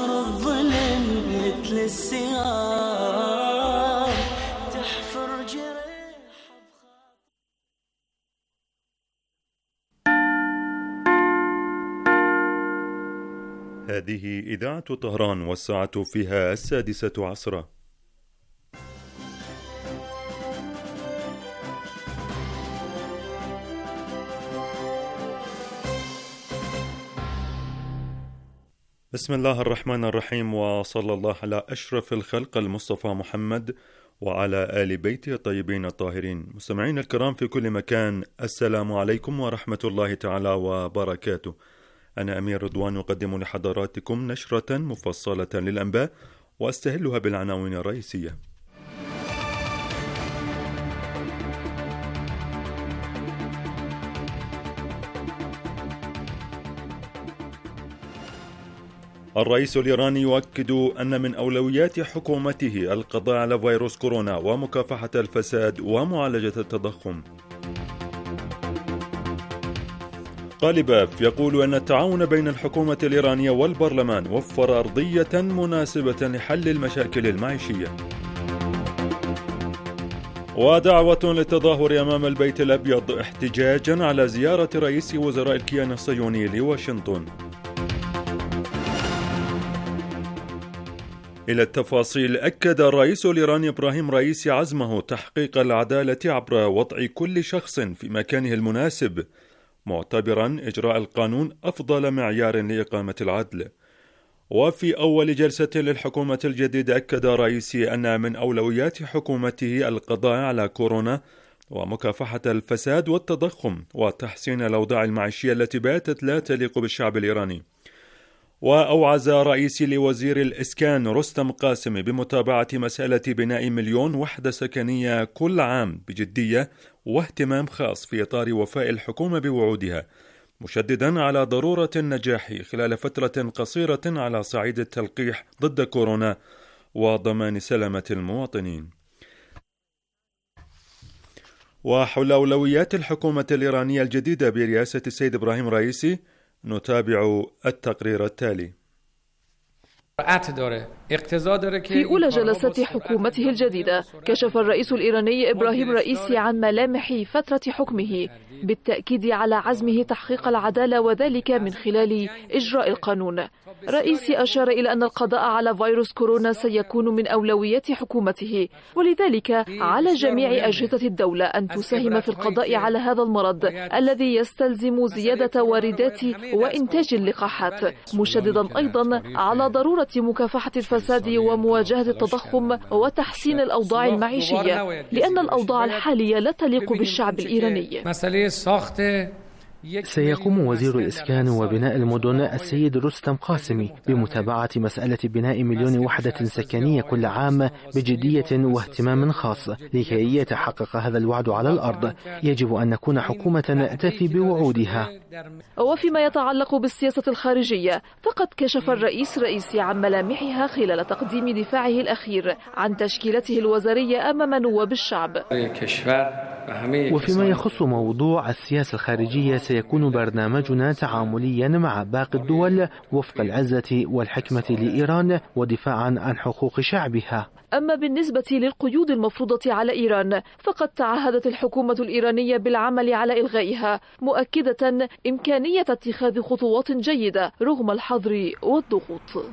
عصر الظلم مثل السهام تحفر جريح. هذه إذاعة طهران والساعة فيها 6:00 عصرا. بسم الله الرحمن الرحيم، وصلى الله على أشرف الخلق المصطفى محمد وعلى آل بيته الطيبين الطاهرين. مستمعين الكرام في كل مكان، السلام عليكم ورحمة الله تعالى وبركاته. أنا أمير رضوان أقدم لحضراتكم نشرة مفصلة للأنباء وأستهلها بالعناوين الرئيسية. الرئيس الإيراني يؤكد أن من أولويات حكومته القضاء على فيروس كورونا ومكافحة الفساد ومعالجة التضخم. قالباف يقول أن التعاون بين الحكومة الإيرانية والبرلمان وفر أرضية مناسبة لحل المشاكل المعيشية. ودعوة للتظاهر أمام البيت الأبيض احتجاجا على زيارة رئيس وزراء الكيان الصهيوني لواشنطن. إلى التفاصيل. أكد الرئيس الإيراني إبراهيم رئيسي عزمه تحقيق العدالة عبر وضع كل شخص في مكانه المناسب، معتبرا إجراء القانون أفضل معيار لإقامة العدل. وفي أول جلسة للحكومة الجديدة أكد رئيسي أن من أولويات حكومته القضاء على كورونا ومكافحة الفساد والتضخم وتحسين الأوضاع المعيشية التي باتت لا تليق بالشعب الإيراني. وأوعز رئيسي لوزير الإسكان رستم قاسم بمتابعة مسألة بناء 1,000,000 وحدة سكنية كل عام بجدية واهتمام خاص في إطار وفاء الحكومة بوعودها، مشددا على ضرورة النجاح خلال فترة قصيرة على صعيد التلقيح ضد كورونا وضمان سلامة المواطنين. وحول أولويات الحكومة الإيرانية الجديدة برئاسة السيد إبراهيم رئيسي نتابع التقرير التالي. في أولى جلسات حكومته الجديدة كشف الرئيس الإيراني إبراهيم رئيسي عن ملامح فترة حكمه بالتأكيد على عزمه تحقيق العدالة وذلك من خلال إجراء القانون. رئيسي أشار إلى أن القضاء على فيروس كورونا سيكون من أولويات حكومته، ولذلك على جميع أجهزة الدولة أن تساهم في القضاء على هذا المرض الذي يستلزم زيادة واردات وإنتاج اللقاحات، مشددا أيضا على ضرورة مكافحة الفساد ومواجهة التضخم وتحسين الأوضاع المعيشية، لأن الأوضاع الحالية لا تليق بالشعب الإيراني. سيقوم وزير الإسكان وبناء المدن السيد رستم قاسمي بمتابعة مسألة بناء 1,000,000 وحدة سكنية كل عام بجدية واهتمام خاص لكي يتحقق هذا الوعد على الأرض. يجب أن نكون حكومة تفي بوعودها. وفيما يتعلق بالسياسة الخارجية فقد كشف الرئيس رئيسي عن ملامحها خلال تقديم دفاعه الأخير عن تشكيلته الوزارية أمام نواب الشعب. وفيما يخص موضوع السياسة الخارجية سيكون برنامجنا تعامليا مع باقي الدول وفق العزة والحكمة لإيران ودفاعا عن حقوق شعبها. أما بالنسبة للقيود المفروضة على إيران فقد تعهدت الحكومة الإيرانية بالعمل على إلغائها، مؤكدة إمكانية اتخاذ خطوات جيدة رغم الحظر والضغوط.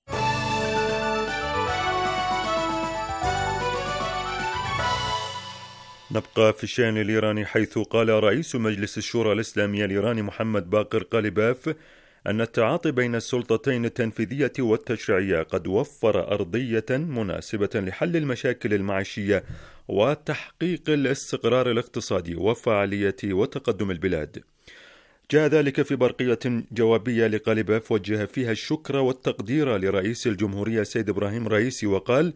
نبقى في الشأن الإيراني، حيث قال رئيس مجلس الشورى الإسلامية الإيراني محمد باقر قالباف أن التعاطي بين السلطتين التنفيذية والتشريعية قد وفر أرضية مناسبة لحل المشاكل المعيشية وتحقيق الاستقرار الاقتصادي وفعالية وتقدم البلاد. جاء ذلك في برقية جوابية لقالباف وجه فيها الشكر والتقدير لرئيس الجمهورية السيد إبراهيم رئيسي، وقال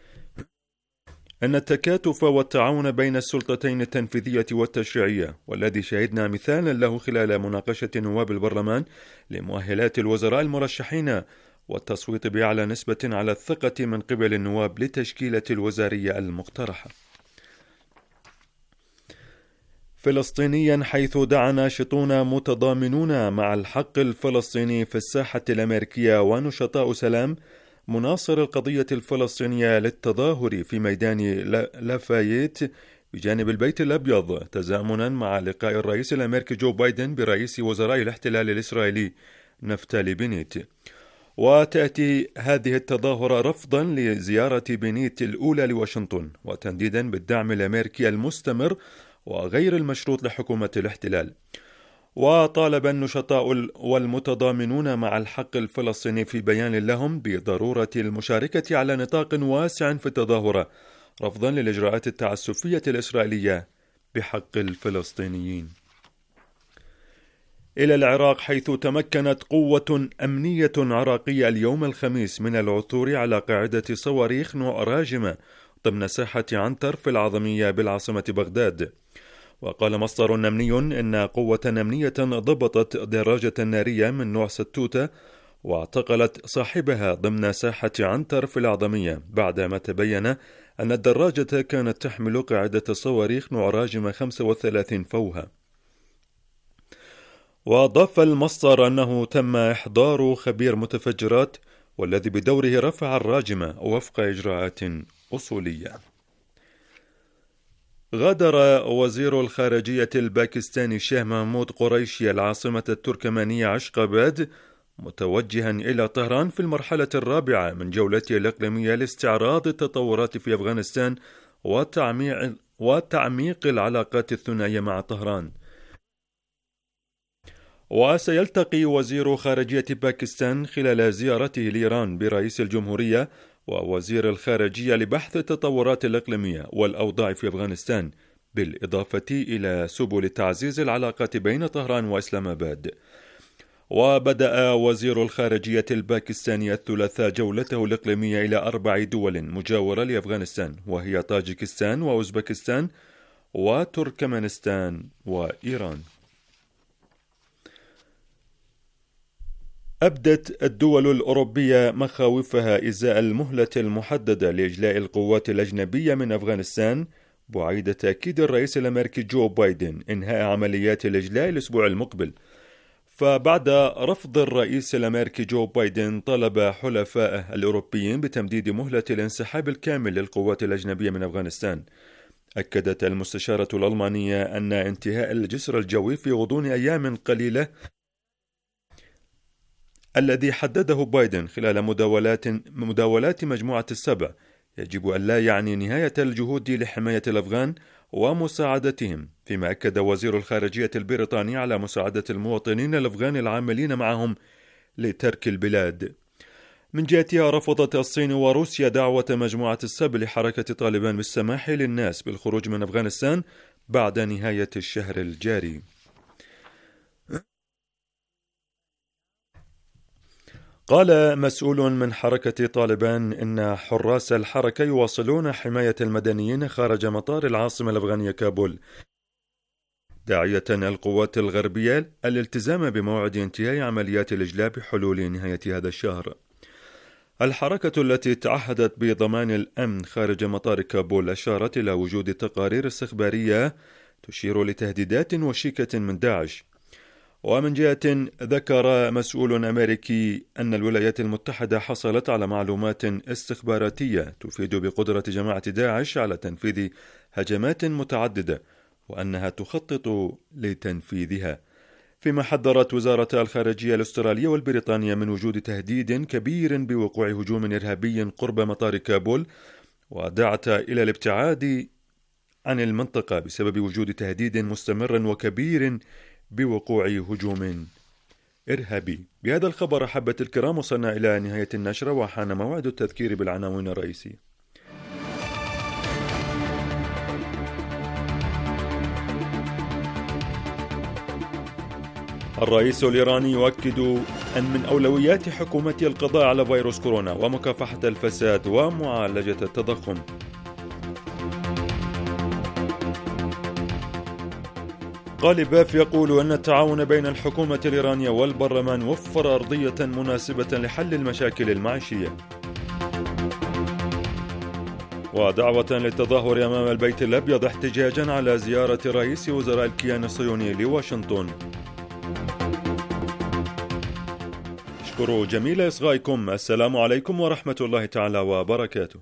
أن التكاتف والتعاون بين السلطتين التنفيذية والتشريعية، والذي شهدنا مثالا له خلال مناقشة نواب البرلمان لمؤهلات الوزراء المرشحين والتصويت بأعلى نسبة على الثقة من قبل النواب لتشكيلة الوزارية المقترحة. فلسطينيا، حيث دعا ناشطون متضامنون مع الحق الفلسطيني في الساحة الأمريكية ونشطاء سلام مناصر القضية الفلسطينية للتظاهر في ميدان لافاييت بجانب البيت الأبيض، تزامنا مع لقاء الرئيس الأمريكي جو بايدن برئيس وزراء الاحتلال الإسرائيلي نفتالي بنيت. وتأتي هذه التظاهرة رفضا لزيارة بنيت الأولى لواشنطن، وتنديدا بالدعم الأمريكي المستمر وغير المشروط لحكومة الاحتلال. وطالب النشطاء والمتضامنون مع الحق الفلسطيني في بيان لهم بضرورة المشاركة على نطاق واسع في التظاهرة، رفضا للإجراءات التعسفية الإسرائيلية بحق الفلسطينيين. إلى العراق، حيث تمكنت قوة أمنية عراقية اليوم الخميس من العثور على قاعدة صواريخ نوع راجمة ضمن ساحة عنتر في العظمية بالعاصمة بغداد. وقال مصدر أمني إن قوة أمنية ضبطت دراجة نارية من نوع ستوتة واعتقلت صاحبها ضمن ساحة عنتر في العظمية، بعدما تبين أن الدراجة كانت تحمل قاعدة صواريخ نوع راجمة 35 فوها. وأضاف المصدر أنه تم إحضار خبير متفجرات والذي بدوره رفع الراجمة وفق إجراءات أصولية. غادر وزير الخارجية الباكستاني الشاه محمود قريشي العاصمة التركمانية عشقاباد متوجها إلى طهران في المرحلة الرابعة من جولته الإقليمية لاستعراض التطورات في أفغانستان وتعميق العلاقات الثنائية مع طهران. وسيلتقي وزير خارجية باكستان خلال زيارته لإيران برئيس الجمهورية ووزير الخارجية لبحث التطورات الإقليمية والأوضاع في أفغانستان، بالإضافة إلى سبل تعزيز العلاقات بين طهران وإسلام آباد. وبدأ وزير الخارجية الباكستاني الثلاثاء جولته الإقليمية إلى 4 دول مجاورة لأفغانستان، وهي طاجكستان وأوزبكستان وتركمانستان وإيران. أبدت الدول الأوروبية مخاوفها إزاء المهلة المحددة لإجلاء القوات الأجنبية من أفغانستان، بعيد تأكيد الرئيس الأمريكي جو بايدن إنهاء عمليات الإجلاء الأسبوع المقبل. فبعد رفض الرئيس الأمريكي جو بايدن طلب حلفائه الأوروبيين بتمديد مهلة الانسحاب الكامل للقوات الأجنبية من أفغانستان. أكدت المستشارة الألمانية أن انتهاء الجسر الجوي في غضون أيام قليلة الذي حدده بايدن خلال مداولات مجموعة السبع يجب أن لا يعني نهاية الجهود لحماية الأفغان ومساعدتهم، فيما أكد وزير الخارجية البريطاني على مساعدة المواطنين الأفغان العاملين معهم لترك البلاد. من جهتها، رفضت الصين وروسيا دعوة مجموعة السبع لحركة طالبان بالسماح للناس بالخروج من أفغانستان بعد نهاية الشهر الجاري. قال مسؤول من حركة طالبان إن حراس الحركة يواصلون حماية المدنيين خارج مطار العاصمة الأفغانية كابول، داعية القوات الغربية الالتزام بموعد انتهاء عمليات الإجلاء بحلول نهاية هذا الشهر. الحركة التي تعهدت بضمان الأمن خارج مطار كابول أشارت إلى وجود تقارير استخبارية تشير لتهديدات وشيكة من داعش. ومن جهة، ذكر مسؤول أمريكي أن الولايات المتحدة حصلت على معلومات استخباراتية تفيد بقدرة جماعة داعش على تنفيذ هجمات متعددة وأنها تخطط لتنفيذها، فيما حذرت وزارة الخارجية الأسترالية والبريطانية من وجود تهديد كبير بوقوع هجوم إرهابي قرب مطار كابول، ودعت إلى الابتعاد عن المنطقة بسبب وجود تهديد مستمر وكبير بوقوع هجوم إرهابي. بهذا الخبر أحبة الكرام وصلنا إلى نهاية النشرة، وحان موعد التذكير بالعناوين الرئيسية. الرئيس الإيراني يؤكد أن من أولويات حكومته القضاء على فيروس كورونا ومكافحة الفساد ومعالجة التضخم. غالباف يقول أن التعاون بين الحكومة الإيرانية والبرلمان وفر أرضية مناسبة لحل المشاكل المعيشية. ودعوة للتظاهر أمام البيت الأبيض احتجاجا على زيارة رئيس وزراء الكيان الصهيوني لواشنطن. أشكر جميل إصغائكم. السلام عليكم ورحمة الله تعالى وبركاته.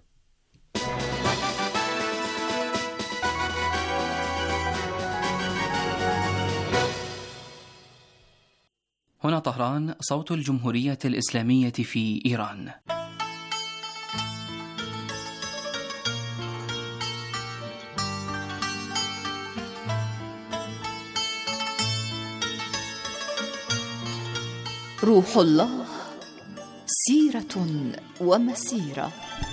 هنا طهران، صوت الجمهورية الإسلامية في إيران. روح الله، سيرة ومسيرة.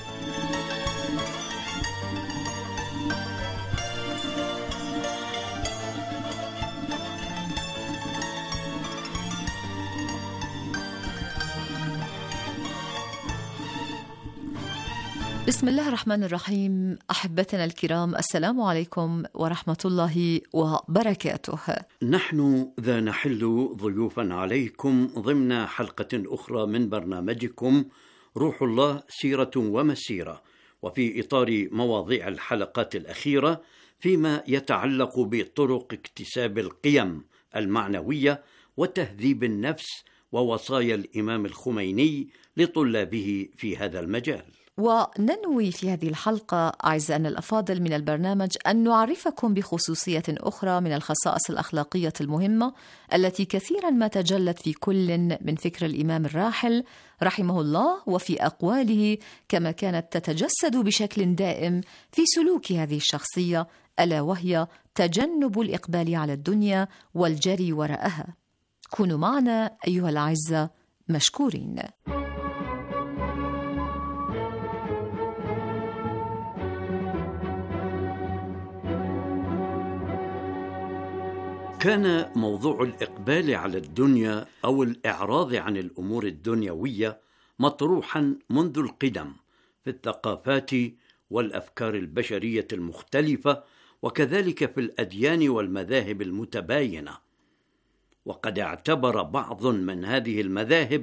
بسم الله الرحمن الرحيم. أحبتنا الكرام، السلام عليكم ورحمة الله وبركاته. نحن ذا نحل ضيوفا عليكم ضمن حلقة أخرى من برنامجكم روح الله، سيرة ومسيرة، وفي إطار مواضيع الحلقات الأخيرة فيما يتعلق بطرق اكتساب القيم المعنوية وتهذيب النفس ووصايا الإمام الخميني لطلابه في هذا المجال. وننوي في هذه الحلقة أعزائنا الأفاضل من البرنامج أن نعرفكم بخصوصية أخرى من الخصائص الأخلاقية المهمة التي كثيرا ما تجلت في كل من فكر الإمام الراحل رحمه الله وفي أقواله، كما كانت تتجسد بشكل دائم في سلوك هذه الشخصية، ألا وهي تجنب الإقبال على الدنيا والجري وراءها. كونوا معنا أيها الأعزة مشكورين. كان موضوع الإقبال على الدنيا أو الإعراض عن الأمور الدنيوية مطروحا منذ القدم في الثقافات والأفكار البشرية المختلفة، وكذلك في الأديان والمذاهب المتباينة. وقد اعتبر بعض من هذه المذاهب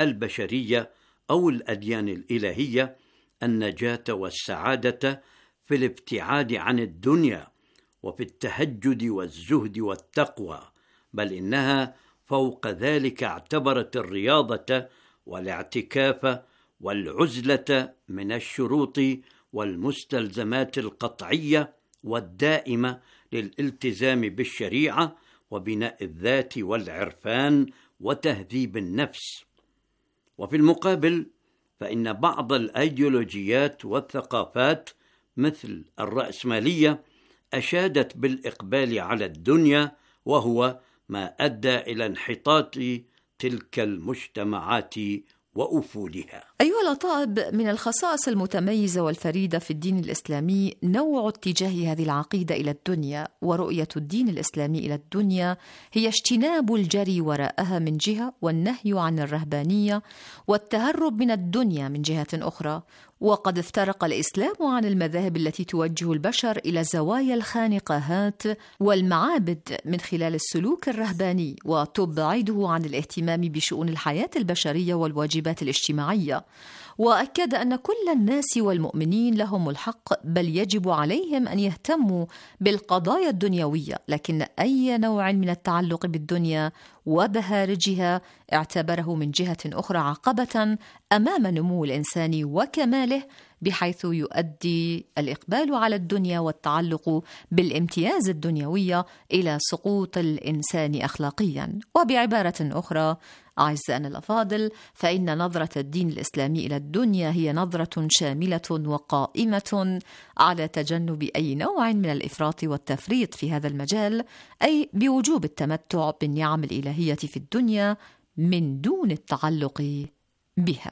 البشرية أو الأديان الإلهية النجاة والسعادة في الابتعاد عن الدنيا وفي التهجد والزهد والتقوى، بل إنها فوق ذلك اعتبرت الرياضة والاعتكاف والعزلة من الشروط والمستلزمات القطعية والدائمة للالتزام بالشريعة وبناء الذات والعرفان وتهذيب النفس. وفي المقابل فإن بعض الأيديولوجيات والثقافات مثل الرأسمالية أشادت بالإقبال على الدنيا، وهو ما أدى إلى انحطاط تلك المجتمعات وأفولها. أيها الأطائب، من الخصائص المتميزة والفريدة في الدين الإسلامي نوع اتجاه هذه العقيدة إلى الدنيا، ورؤية الدين الإسلامي إلى الدنيا هي اجتناب الجري وراءها من جهة، والنهي عن الرهبانية والتهرب من الدنيا من جهة أخرى. وقد افترق الإسلام عن المذاهب التي توجه البشر إلى زوايا الخانقاهات والمعابد من خلال السلوك الرهباني، وتبعده عن الاهتمام بشؤون الحياة البشرية والواجبات الاجتماعية. وأكد أن كل الناس والمؤمنين لهم الحق، بل يجب عليهم أن يهتموا بالقضايا الدنيوية، لكن أي نوع من التعلق بالدنيا وبهارجها اعتبره من جهة أخرى عقبة أمام نمو الإنسان وكماله، بحيث يؤدي الإقبال على الدنيا والتعلق بالامتياز الدنيوية إلى سقوط الإنسان أخلاقيا. وبعبارة أخرى أعزائنا الأفاضل، فإن نظرة الدين الإسلامي إلى الدنيا هي نظرة شاملة وقائمة على تجنب أي نوع من الإفراط والتفريط في هذا المجال، أي بوجوب التمتع بالنعم الإلهية في الدنيا من دون التعلق بها.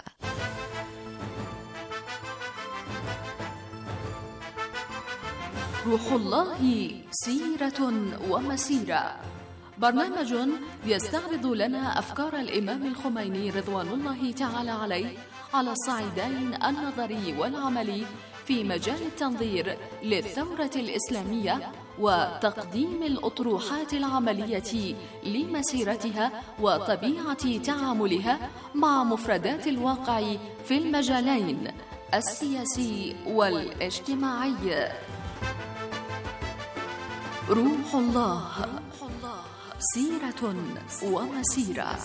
روح الله، سيرة ومسيرة، برنامج يستعرض لنا أفكار الإمام الخميني رضوان الله تعالى عليه على الصعيدين النظري والعملي في مجال التنظير للثورة الإسلامية وتقديم الأطروحات العملية لمسيرتها وطبيعة تعاملها مع مفردات الواقع في المجالين، السياسي والاجتماعي. روح الله، سيرة ومسيرة.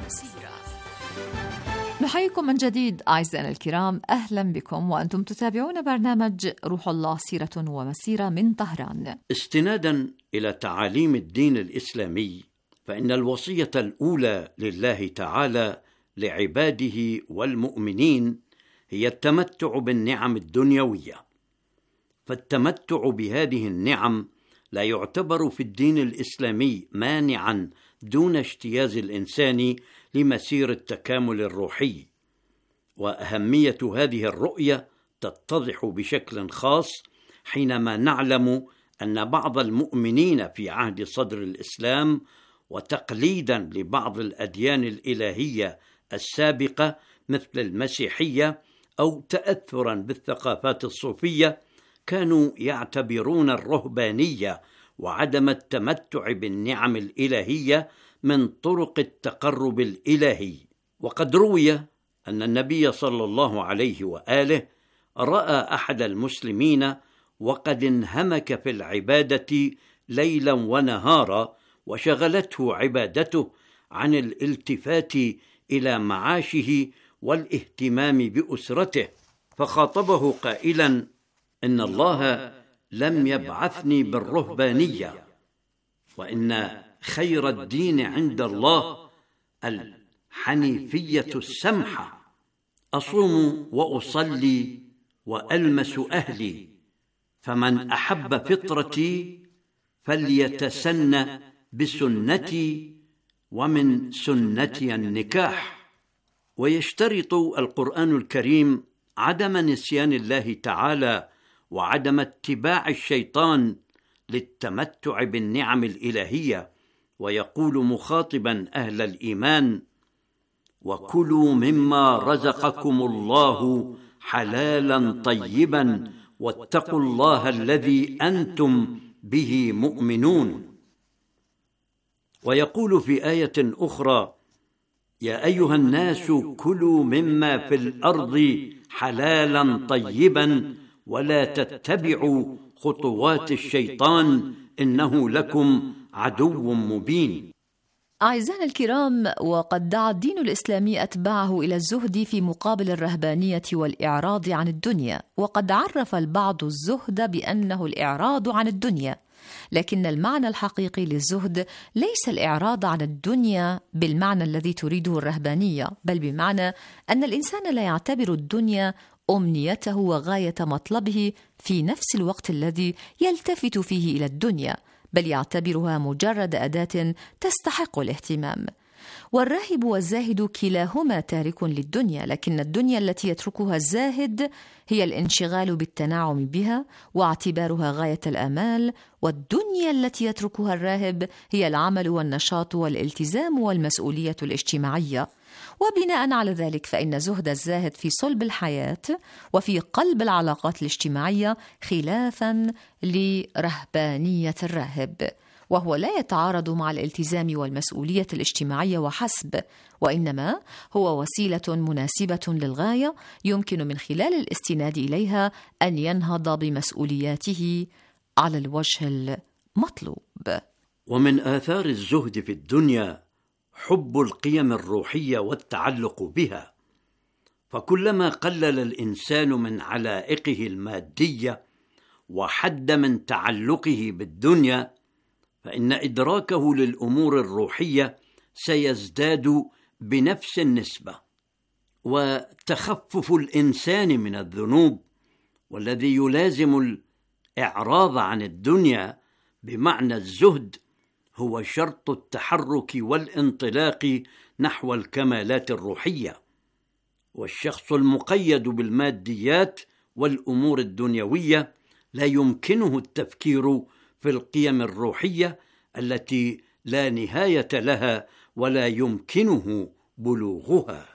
نحييكم من جديد أعزائنا الكرام، أهلا بكم وأنتم تتابعون برنامج روح الله سيرة ومسيرة من طهران. استنادا إلى تعاليم الدين الإسلامي، فإن الوصية الأولى لله تعالى لعباده والمؤمنين هي التمتع بالنعم الدنيوية، فالتمتع بهذه النعم لا يعتبر في الدين الإسلامي مانعا دون اجتياز الإنسان لمسير التكامل الروحي. وأهمية هذه الرؤية تتضح بشكل خاص حينما نعلم أن بعض المؤمنين في عهد صدر الإسلام وتقليدا لبعض الأديان الإلهية السابقة مثل المسيحية أو تأثرا بالثقافات الصوفية كانوا يعتبرون الرهبانية وعدم التمتع بالنعم الإلهية من طرق التقرب الإلهي. وقد روي أن النبي صلى الله عليه وآله رأى أحد المسلمين وقد انهمك في العبادة ليلا ونهارا، وشغلته عبادته عن الالتفات إلى معاشه والاهتمام بأسرته، فخاطبه قائلا: إن الله لم يبعثني بالرهبانية، وإن خير الدين عند الله الحنيفية السمحة، أصوم وأصلي وألمس أهلي، فمن أحب فطرتي فليتسن بسنتي، ومن سنتي النكاح. ويشترط القرآن الكريم عدم نسيان الله تعالى وعدم اتباع الشيطان للتمتع بالنعم الإلهية، ويقول مخاطبا أهل الإيمان: وكلوا مما رزقكم الله حلالا طيبا واتقوا الله الذي أنتم به مؤمنون. ويقول في آية أخرى: يا أيها الناس كلوا مما في الأرض حلالا طيبا ولا تتبعوا خطوات الشيطان إنه لكم عدو مبين. أعزائنا الكرام، وقد دعا الدين الإسلامي أتباعه إلى الزهد في مقابل الرهبانية والإعراض عن الدنيا، وقد عرف البعض الزهد بأنه الإعراض عن الدنيا، لكن المعنى الحقيقي للزهد ليس الإعراض عن الدنيا بالمعنى الذي تريده الرهبانية، بل بمعنى أن الإنسان لا يعتبر الدنيا أمنيته وغاية مطلبه في نفس الوقت الذي يلتفت فيه إلى الدنيا، بل يعتبرها مجرد أداة تستحق الاهتمام. والراهب والزاهد كلاهما تارك للدنيا، لكن الدنيا التي يتركها الزاهد هي الانشغال بالتنعم بها واعتبارها غاية الآمال، والدنيا التي يتركها الراهب هي العمل والنشاط والالتزام والمسؤولية الاجتماعية. وبناء على ذلك فإن زهد الزاهد في صلب الحياة وفي قلب العلاقات الاجتماعية خلافا لرهبانية الراهب، وهو لا يتعارض مع الالتزام والمسؤولية الاجتماعية وحسب، وإنما هو وسيلة مناسبة للغاية يمكن من خلال الاستناد إليها أن ينهض بمسؤولياته على الوجه المطلوب. ومن آثار الزهد في الدنيا حب القيم الروحية والتعلق بها، فكلما قلل الإنسان من علائقه المادية وحد من تعلقه بالدنيا، فإن إدراكه للأمور الروحية سيزداد بنفس النسبة. وتخفف الإنسان من الذنوب والذي يلازم الإعراض عن الدنيا بمعنى الزهد هو شرط التحرك والانطلاق نحو الكمالات الروحية. والشخص المقيد بالماديات والأمور الدنيوية لا يمكنه التفكير في القيم الروحية التي لا نهاية لها ولا يمكنه بلوغها.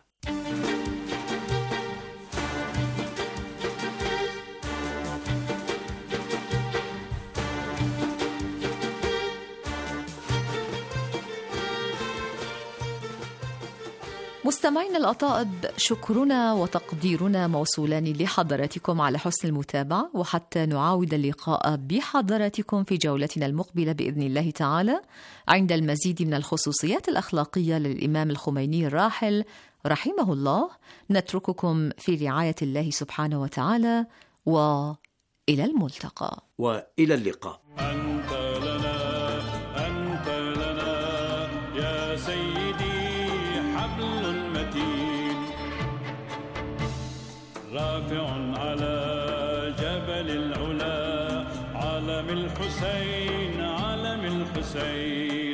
مستمعينا الأطائب، شكرنا وتقديرنا موصولان لحضراتكم على حسن المتابعة، وحتى نعاود اللقاء بحضراتكم في جولتنا المقبلة بإذن الله تعالى عند المزيد من الخصوصيات الأخلاقية للإمام الخميني الراحل رحمه الله، نترككم في رعاية الله سبحانه وتعالى، وإلى الملتقى. وإلى اللقاء. أنت لنا يا سيدي حبل متين، رافع على جبل العلا، علم الحسين علم الحسين.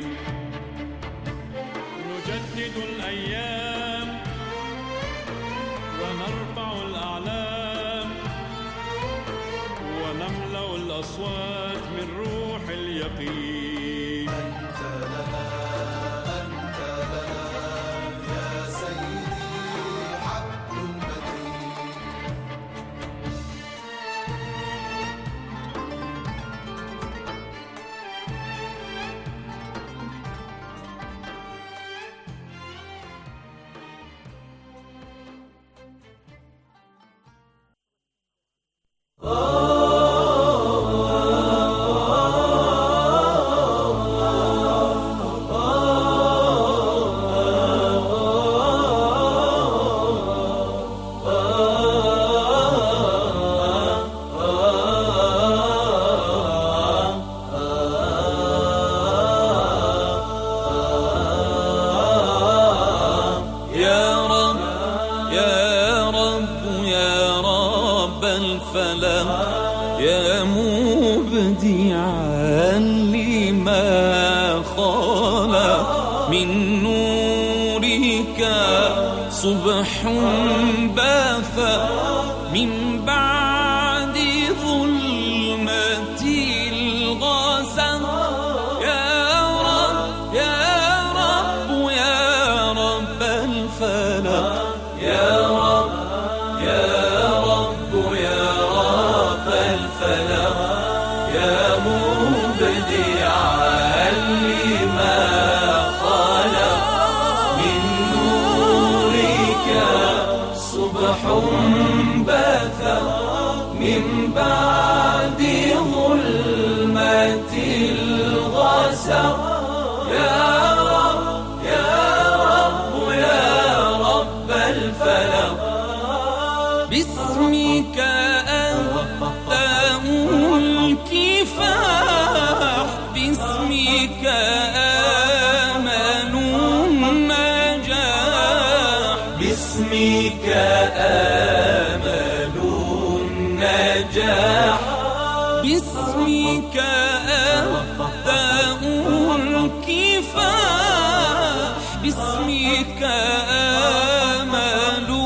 نجدد الأيام ونرفع الأعلام، ونملأ الأصوات من روح اليقين. أنت لنا يا سيدي حبل متين. يا مبدعا لما خلق من نورك صبح بث من بعد ظلمة الغسق. يا رب يا رب يا رب الفلق، يا رب يا رب يا رب الفلق، يا مبدعا لما خلق من نورك صبح بث من بعد ظلمة الغسق. يا رب يا رب يا رب الفلق، باسمك أبدأ الكفاح، باسمك آمل النجاح، باسمك آمل النجاح، باسمك أبدأ الكفاح، باسمك آمل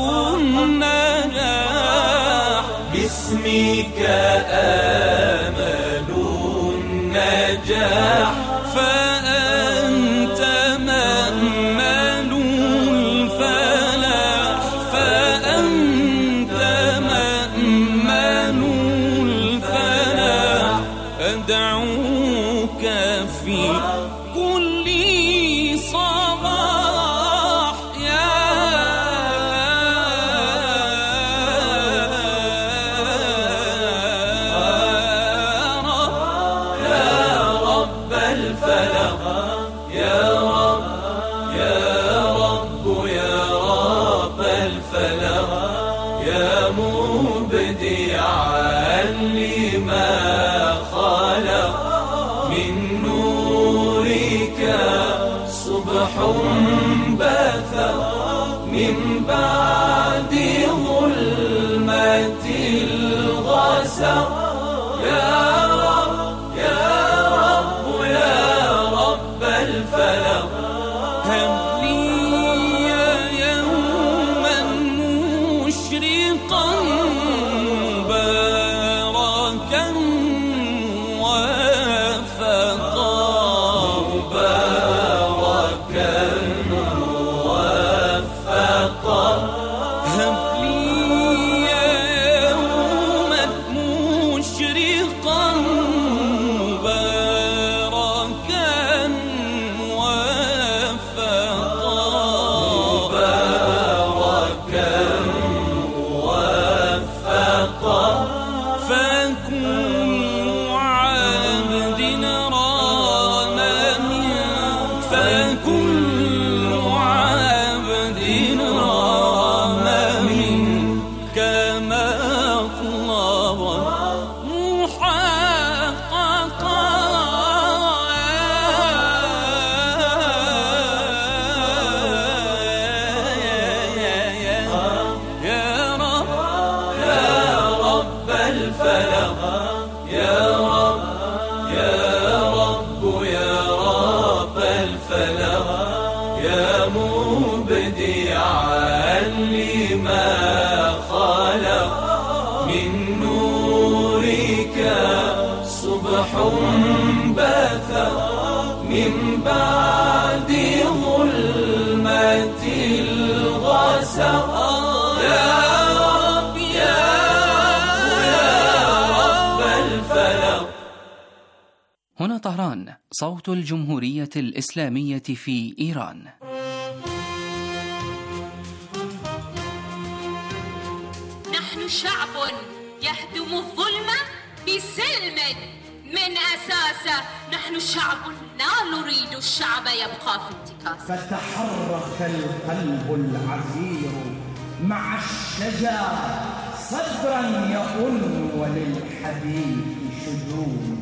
النجاح، باسمك آمل النجاح. فأنت مأمل الفلاح، فأنت مأمل الفلاح. أدعوك في كل صباح يا رب الفلق، يا رب يا رب يا رب الفلق، يا مبدعا لما خلق من نورك صبح بث من بعد ظلمة الغسق. يا رب يا رب يا رب الفلق، هب لي يوما مشرقا مباركا موافقا، مباركا موافقا. هب لي يوما مشرقا مباركا موافقا، الفلق يا رب يا رب يا رب الفلق يا مبدعا لما خلق من نورك صبح بثق من بعد ظلمة الغسق يا رب يا رب الفلق. هنا طهران، صوت الجمهورية الإسلامية في إيران. نحن شعب يهدم الظلم بسلم من أساسه. نحن شعب لا نريد الشعب يبقى في انتكاسه. فتحرك القلب العفير مع الشجر صدرا يؤن وللحديث شجون.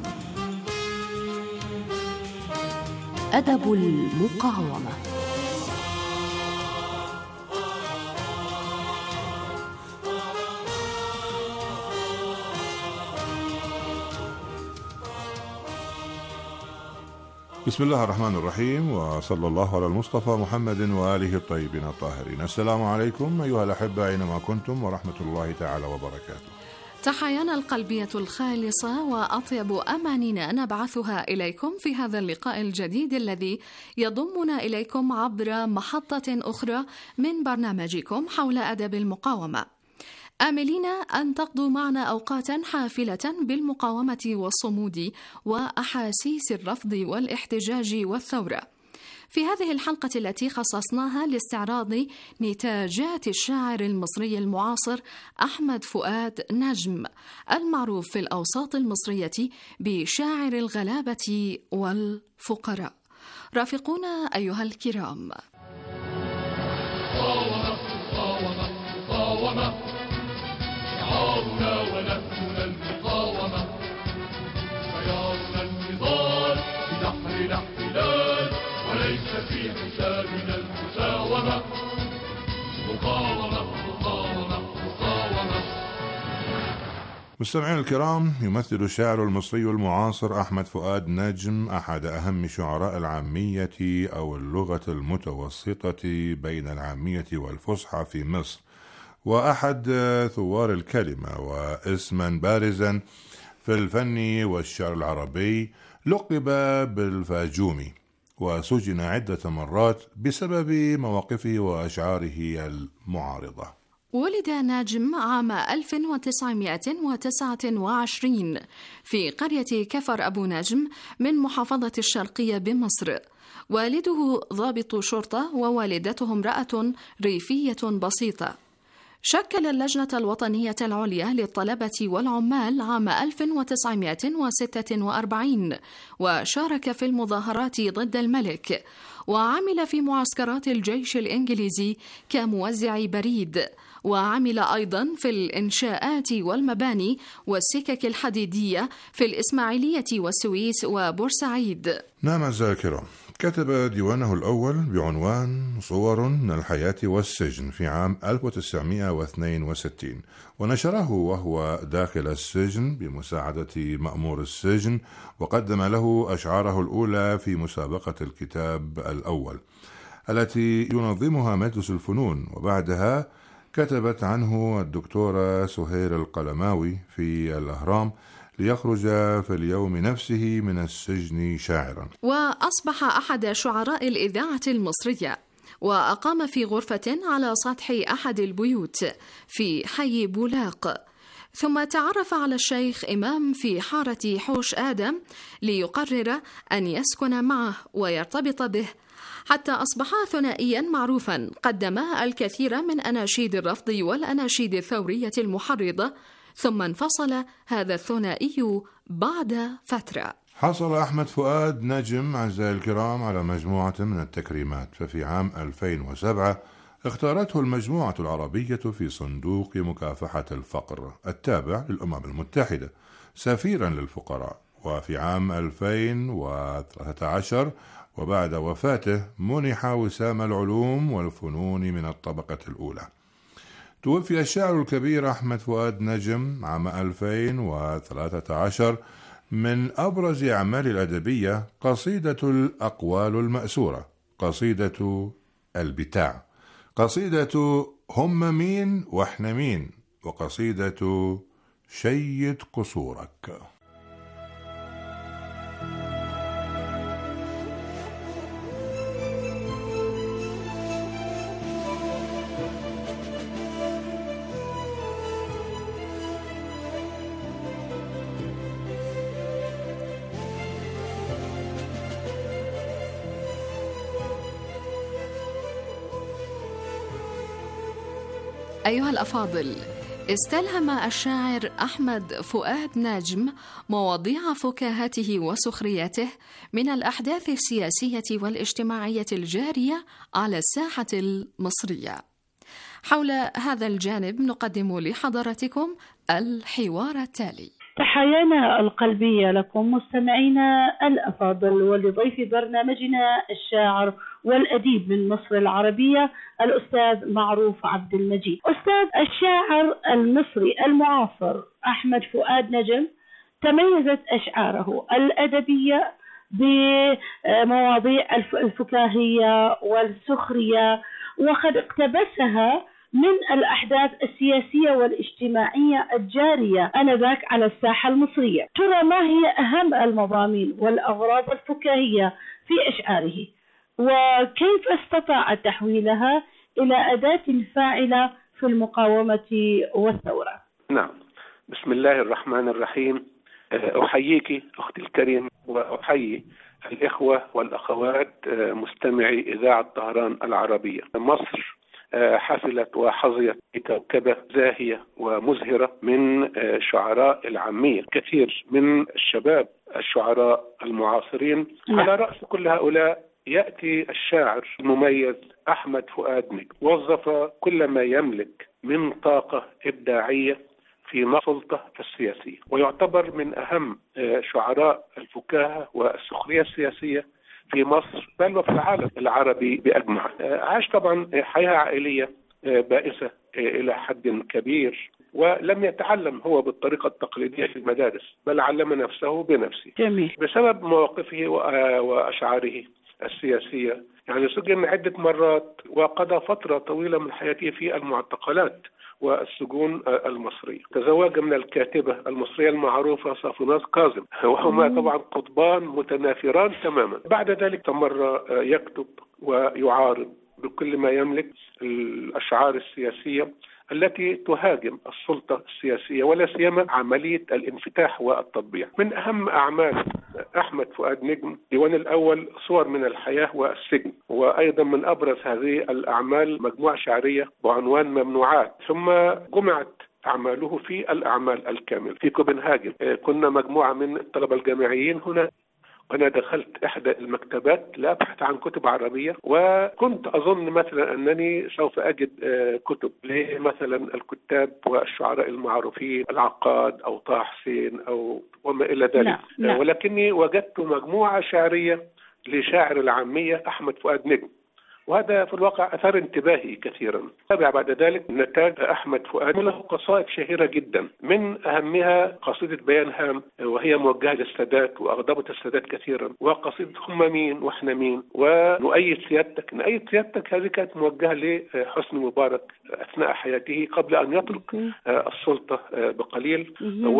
أدب المقاومة. بسم الله الرحمن الرحيم، وصلى الله على المصطفى محمد وآله الطيبين الطاهرين. السلام عليكم أيها الأحبة أينما كنتم، ورحمة الله تعالى وبركاته. تحايانا القلبية الخالصة وأطيب أمانينا نبعثها إليكم في هذا اللقاء الجديد الذي يضمنا إليكم عبر محطة أخرى من برنامجكم حول أدب المقاومة، آملين أن تقضوا معنا أوقاتا حافلة بالمقاومة والصمود وأحاسيس الرفض والاحتجاج والثورة. في هذه الحلقة التي خصصناها لاستعراض نتاجات الشاعر المصري المعاصر أحمد فؤاد نجم، المعروف في الأوساط المصرية بشاعر الغلابة والفقراء. رافقونا أيها الكرام. مقاومة شعارنا ونهجنا المقاومة، خيارنا النضال بنحر الاحتلال وليس في حسابنا المساومة. مقاومة مقاومة مقاومة. مستمعين الكرام، يمثل الشاعر المصري المعاصر أحمد فؤاد نجم أحد أهم شعراء العامية أو اللغة المتوسطة بين العامية والفصحى في مصر، وأحد ثوار الكلمة، واسما بارزا في الفن والشعر العربي. لقب بالفاجومي، وسجن عدة مرات بسبب مواقفه وأشعاره المعارضة. ولد ناجم عام 1929 في قرية كفر أبو نجم من محافظة الشرقية بمصر. والده ضابط شرطة ووالدته امرأة ريفية بسيطة. شكل اللجنة الوطنية العليا للطلبة والعمال عام 1946 وشارك في المظاهرات ضد الملك، وعمل في معسكرات الجيش الإنجليزي كموزع بريد، وعمل أيضا في الإنشاءات والمباني والسكك الحديدية في الإسماعيلية والسويس وبورسعيد. نعم الذاكرة. كتب ديوانه الأول بعنوان صور من الحياة والسجن في عام 1962، ونشره وهو داخل السجن بمساعدة مأمور السجن، وقدم له أشعاره الأولى في مسابقة الكتاب الأول التي ينظمها مجلس الفنون. وبعدها كتبت عنه الدكتورة سهير القلماوي في الأهرام ليخرج في اليوم نفسه من السجن شاعرا. وأصبح أحد شعراء الإذاعة المصرية، وأقام في غرفة على سطح أحد البيوت في حي بولاق، ثم تعرف على الشيخ إمام في حارة حوش آدم ليقرر أن يسكن معه ويرتبط به، حتى أصبحا ثنائيا معروفا قدما الكثير من أناشيد الرفض والأناشيد الثورية المحرضة، ثم انفصل هذا الثنائي بعد فترة. حصل أحمد فؤاد نجم أعزائي الكرام على مجموعة من التكريمات، ففي عام 2007 اختارته المجموعة العربية في صندوق مكافحة الفقر التابع للأمم المتحدة سفيرا للفقراء. وفي عام 2013 وبعد وفاته منح وسام العلوم والفنون من الطبقة الأولى. توفي الشاعر الكبير أحمد فؤاد نجم عام 2013. من أبرز أعمال الأدبية قصيدة الأقوال المأسورة، قصيدة البتاع، قصيدة هم مين وإحنا مين، وقصيدة شيد قصورك. أيها الأفاضل، استلهم الشاعر أحمد فؤاد نجم مواضيع فكاهته وسخريته من الأحداث السياسية والاجتماعية الجارية على الساحة المصرية. حول هذا الجانب نقدم لحضراتكم الحوار التالي. تحايانا القلبية لكم مستمعينا الأفاضل، ولضيف برنامجنا الشاعر والأديب من مصر العربية الأستاذ معروف عبد المجيد. أستاذ الشاعر المصري المعاصر أحمد فؤاد نجم تميزت أشعاره الأدبية بمواضيع الفكاهية والسخرية، وقد اقتبسها من الأحداث السياسية والاجتماعية الجارية آنذاك على الساحة المصرية. ترى ما هي أهم المضامين والأغراض الفكاهية في أشعاره، وكيف استطاع تحويلها إلى أداة فاعلة في المقاومة والثورة؟ نعم، بسم الله الرحمن الرحيم. أحييك أختي الكريم، وأحيي الإخوة والأخوات مستمعي إذاعة طهران العربية. مصر حفلت وحظيت بكوكبة زاهية ومزهرة من شعراء العامية. كثير من الشباب الشعراء المعاصرين، على رأس كل هؤلاء يأتي الشاعر المميز أحمد فؤاد نجم. وظف كل ما يملك من طاقة إبداعية في السلطة السياسية، ويعتبر من أهم شعراء الفكاهة والسخرية السياسية في مصر بل وفي العالم العربي بأجمع. عاش طبعا حياة عائلية بائسة إلى حد كبير، ولم يتعلم هو بالطريقة التقليدية في المدارس، بل علم نفسه بنفسه. جميل. بسبب مواقفه وأشعاره السياسية يعني سجن عدة مرات، وقضى فترة طويلة من حياته في المعتقلات والسجون المصرية. تزوج من الكاتبة المصرية المعروفة صافوناز كاظم، وهما طبعا قطبان متنافران تماما. بعد ذلك استمر يكتب ويعارض بكل ما يملك الأشعار السياسية التي تهاجم السلطة السياسية، ولا سيما عملية الانفتاح والتطبيع. من أهم أعمال أحمد فؤاد نجم ديوان الأول صور من الحياة والسجن، وأيضا من أبرز هذه الأعمال مجموعة شعرية بعنوان ممنوعات. ثم جمعت أعماله في الأعمال الكامل في كوبنهاجن. كنا مجموعة من الطلبة الجامعيين هنا، وأنا دخلت إحدى المكتبات لأبحث عن كتب عربية، وكنت أظن مثلا أنني سوف أجد كتب لمثلا الكتاب والشعراء المعروفين العقاد أو طه حسين أو وما إلى ذلك. لا. ولكني وجدت مجموعة شعرية لشاعر العامية أحمد فؤاد نجم، وهذا في الواقع أثار انتباهي كثيرا. تابع بعد ذلك نتاج أحمد فؤاد له قصائد شهيرة جدا، من أهمها قصيدة بيان هام، وهي موجهة للسادات وأغضبت السادات كثيرا، وقصيدة هم مين وإحنا مين، ونؤيد سيادتك. نؤيد سيادتك هذه كانت موجهة لحسني مبارك أثناء حياته قبل أن يترك السلطة بقليل.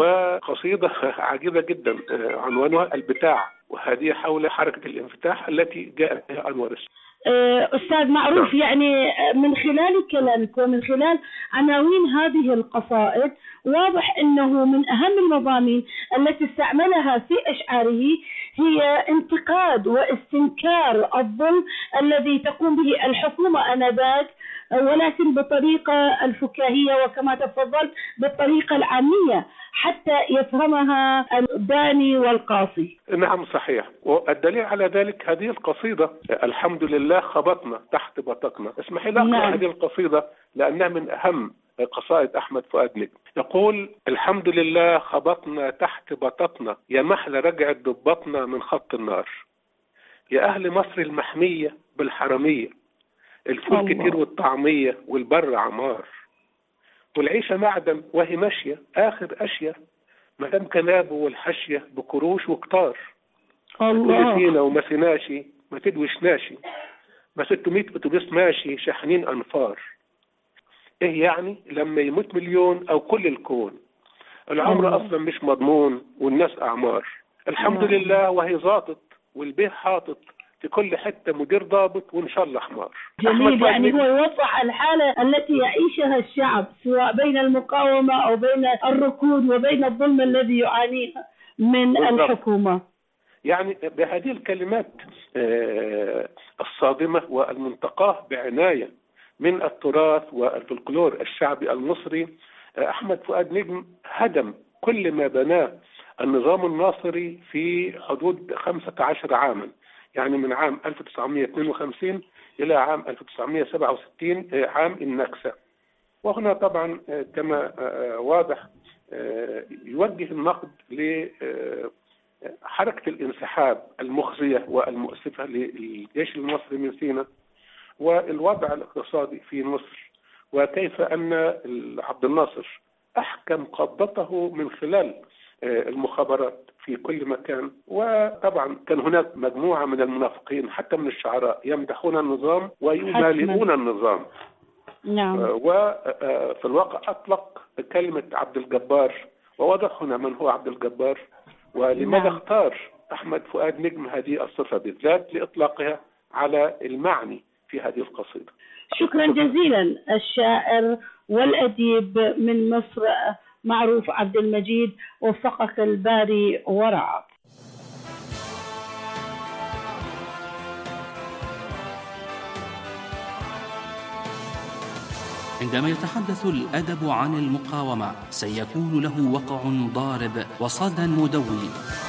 وقصيدة عجيبة جدا عنوانها البتاع، وهذه حول حركة الانفتاح التي جاء بها أنور السادات. أستاذ معروف، يعني من خلال كلامك ومن خلال عناوين هذه القصائد واضح أنه من أهم المضامين التي استعملها في أشعاره هي انتقاد واستنكار الظلم الذي تقوم به الحكومة آنذاك، ولكن بطريقة الفكاهية وكما تفضلت بالطريقة العامية حتى يفهمها الداني والقاصي. نعم صحيح، والدليل على ذلك هذه القصيدة الحمد لله خبطنا تحت بطقنا. اسمحي لي أقرأ هذه القصيدة لأنها من أهم قصائد أحمد فؤاد نجم. يقول: الحمد لله خبطنا تحت بطقنا، يا محل رجعت ضبطنا من خط النار، يا أهل مصر المحمية بالحرمية، الفول كتير والطعمية والبر عمار، والعيشة معدن وهي ماشية آخر أشياء مدام كنابه والحشية بكروش وكتار. الله. فينا وما سيناشي ما تدوش ناشي، ما 600 أتوبيس ماشي شاحنين أنفار. إيه يعني لما يموت مليون أو كل الكون؟ العمر أصلا مش مضمون والناس أعمار. الحمد لله وهي ظابط والبيه حاطط في كل حتة مدير ضابط وإن شاء الله حمار. جميل، يعني هو يوضح الحالة التي يعيشها الشعب سواء بين المقاومة أو بين الركود وبين الظلم الذي يعانيه من الحكومة. يعني بهذه الكلمات الصادمة والمنتقاة بعناية من التراث والفلكلور الشعبي المصري، أحمد فؤاد نجم هدم كل ما بناه النظام الناصري في حدود 15 عاما، يعني من عام 1952 إلى عام 1967 عام النكسة. وهنا طبعا كما واضح يوجه النقد لحركة الانسحاب المخزية والمؤسفة للجيش المصري من سيناء، والوضع الاقتصادي في مصر، وكيف أن عبد الناصر أحكم قبضته من خلال المخابرات في كل مكان. وطبعا كان هناك مجموعة من المنافقين حتى من الشعراء يمدحون النظام ويمالئون النظام. نعم. وفي الواقع أطلق كلمة عبد الجبار، ووضح هنا من هو عبد الجبار ولماذا اختار أحمد فؤاد نجم هذه الصفة بالذات لإطلاقها على المعني في هذه القصيدة. شكرا جزيلا. الشاعر والأديب من مصر معروف عبد المجيد، وفقك الباري ورعاك. عندما يتحدث الأدب عن المقاومة سيكون له وقع ضارب وصدى مدوي.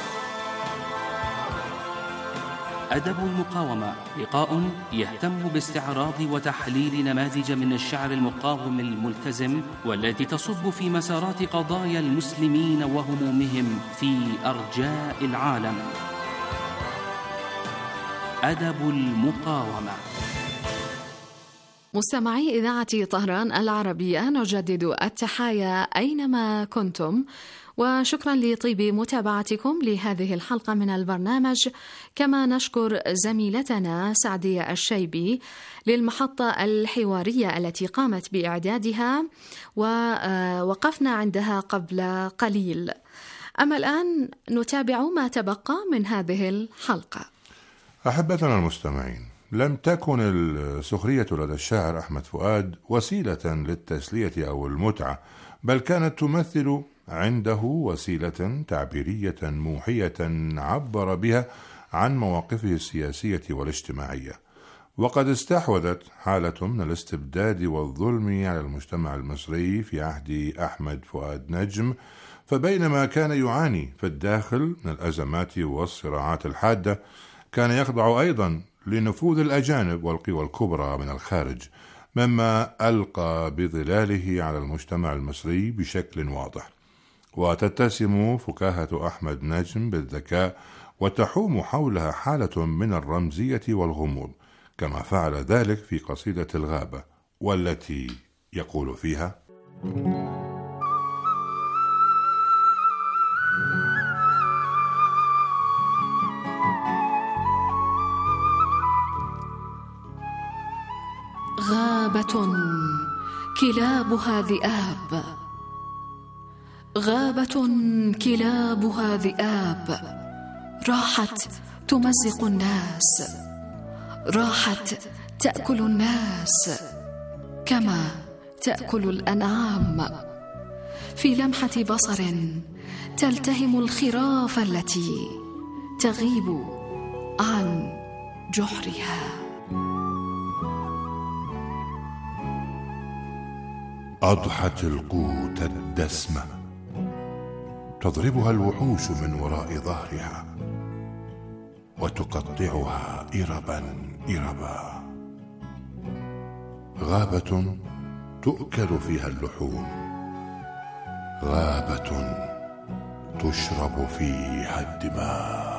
أدب المقاومة لقاء يهتم باستعراض وتحليل نماذج من الشعر المقاوم الملتزم والتي تصب في مسارات قضايا المسلمين وهمومهم في أرجاء العالم. أدب المقاومة. مستمعي إذاعة طهران العربية، نجدد التحايا أينما كنتم، وشكرا لطيب متابعتكم لهذه الحلقة من البرنامج، كما نشكر زميلتنا سعدية الشيبي للمحطة الحوارية التي قامت بإعدادها ووقفنا عندها قبل قليل. أما الآن نتابع ما تبقى من هذه الحلقة. أحبتنا المستمعين، لم تكن السخرية لدى الشاعر أحمد فؤاد وسيلة للتسلية أو المتعة، بل كانت تمثل عنده وسيلة تعبيرية موحية عبر بها عن مواقفه السياسية والاجتماعية. وقد استحوذت حالة من الاستبداد والظلم على المجتمع المصري في عهد أحمد فؤاد نجم، فبينما كان يعاني في الداخل من الأزمات والصراعات الحادة، كان يخضع أيضا لنفوذ الأجانب والقوى الكبرى من الخارج، مما ألقى بظلاله على المجتمع المصري بشكل واضح. وتتسم فكاهة أحمد نجم بالذكاء، وتحوم حولها حالة من الرمزية والغموض، كما فعل ذلك في قصيدة الغابة، والتي يقول فيها: غابة كلابها ذئاب، غابة كلابها ذئاب، راحت تمزق الناس، راحت تأكل الناس كما تأكل الأنعام، في لمحة بصر تلتهم الخراف التي تغيب عن جحرها. أضحت القوت الدسمة، تضربها الوحوش من وراء ظهرها، وتقطعها إربا إربا. غابة تؤكل فيها اللحوم، غابة تشرب فيها الدماء.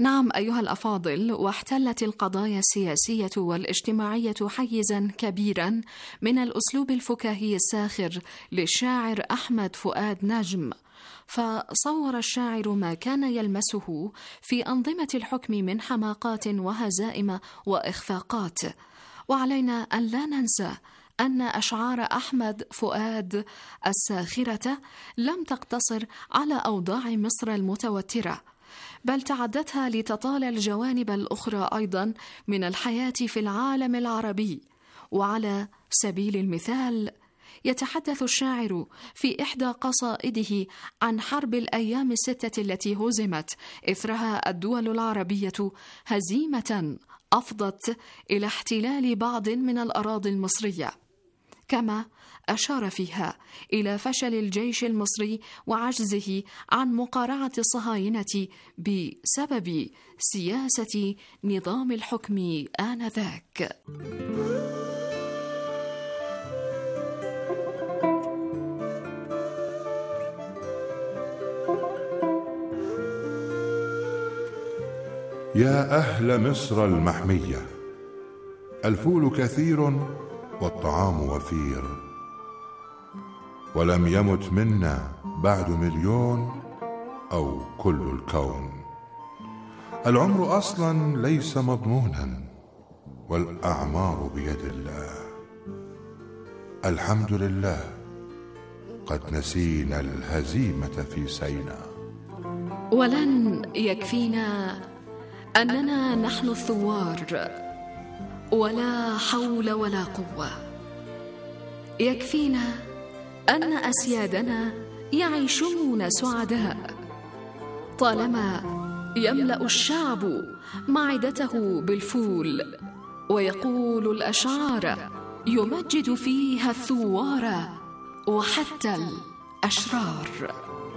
نعم أيها الأفاضل، واحتلت القضايا السياسية والاجتماعية حيزا كبيرا من الأسلوب الفكاهي الساخر للشاعر أحمد فؤاد نجم، فصور الشاعر ما كان يلمسه في أنظمة الحكم من حماقات وهزائم وإخفاقات. وعلينا أن لا ننسى أن أشعار أحمد فؤاد الساخرة لم تقتصر على أوضاع مصر المتوترة، بل تعدتها لتطال الجوانب الأخرى أيضا من الحياة في العالم العربي. وعلى سبيل المثال، يتحدث الشاعر في إحدى قصائده عن حرب الأيام الستة التي هزمت إثرها الدول العربية هزيمة أفضت إلى احتلال بعض من الأراضي المصرية، كما أشار فيها إلى فشل الجيش المصري وعجزه عن مقارعة الصهاينة بسبب سياسة نظام الحكم آنذاك. يا أهل مصر المحمية، الفول كثير والطعام وفير، ولم يمت منا بعد 1,000,000 أو كل الكون. العمر أصلا ليس مضمونا، والأعمار بيد الله. الحمد لله قد نسينا الهزيمة في سيناء. ولن يكفينا أننا نحن الثوار، ولا حول ولا قوة. يكفينا أن أسيادنا يعيشون سعداء طالما يملأ الشعب معدته بالفول ويقول الأشعار يمجد فيها الثوار وحتى الأشرار.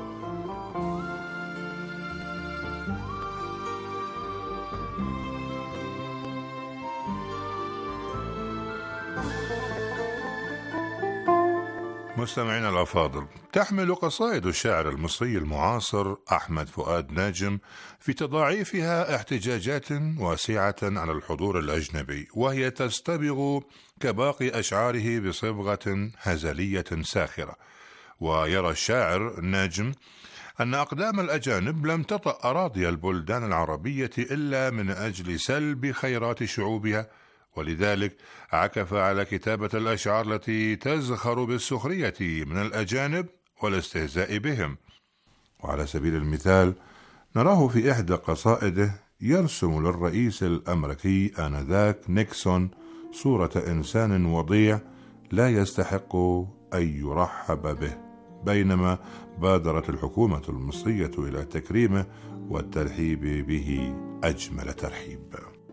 مستمعينا الأفاضل، تحمل قصائد الشاعر المصري المعاصر أحمد فؤاد نجم في تضاعيفها احتجاجات واسعة على الحضور الأجنبي، وهي تستبغ كباقي أشعاره بصبغة هزلية ساخرة. ويرى الشاعر نجم أن أقدام الأجانب لم تطأ أراضي البلدان العربية إلا من أجل سلب خيرات شعوبها، ولذلك عكف على كتابة الأشعار التي تزخر بالسخرية من الأجانب والاستهزاء بهم. وعلى سبيل المثال، نراه في إحدى قصائده يرسم للرئيس الأمريكي آنذاك نيكسون صورة إنسان وضيع لا يستحق أن يرحب به، بينما بادرت الحكومة المصرية إلى تكريمه والترحيب به أجمل ترحيب.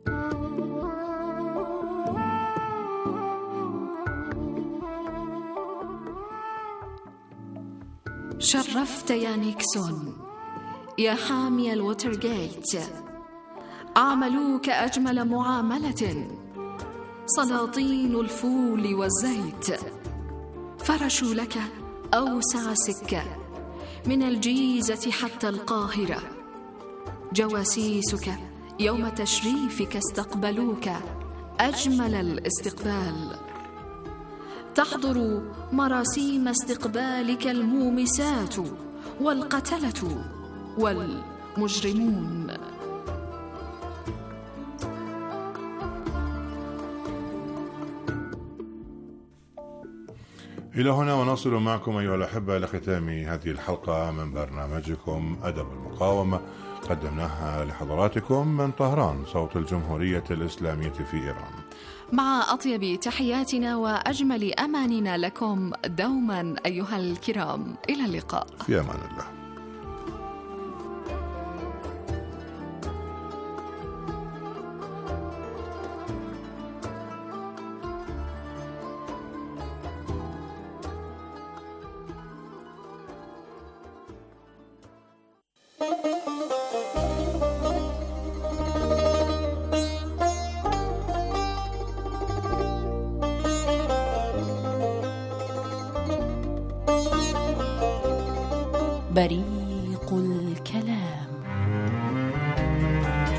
شرفت يا نيكسون يا حامي الووترغيت، عاملوك أجمل معاملة، سلاطين الفول والزيت، فرشوا لك أوسع سكة من الجيزة حتى القاهرة، جواسيسك يوم تشريفك استقبلوك أجمل الاستقبال، تحضر مراسيم استقبالك المومسات والقتلة والمجرمون. إلى هنا ونصل معكم أيها الأحبة لختام هذه الحلقة من برنامجكم أدب المقاومة، قدمناها لحضراتكم من طهران، صوت الجمهورية الإسلامية في إيران، مع أطيب تحياتنا وأجمل أماننا لكم دوما أيها الكرام. إلى اللقاء، في أمان الله. بريق الكلام.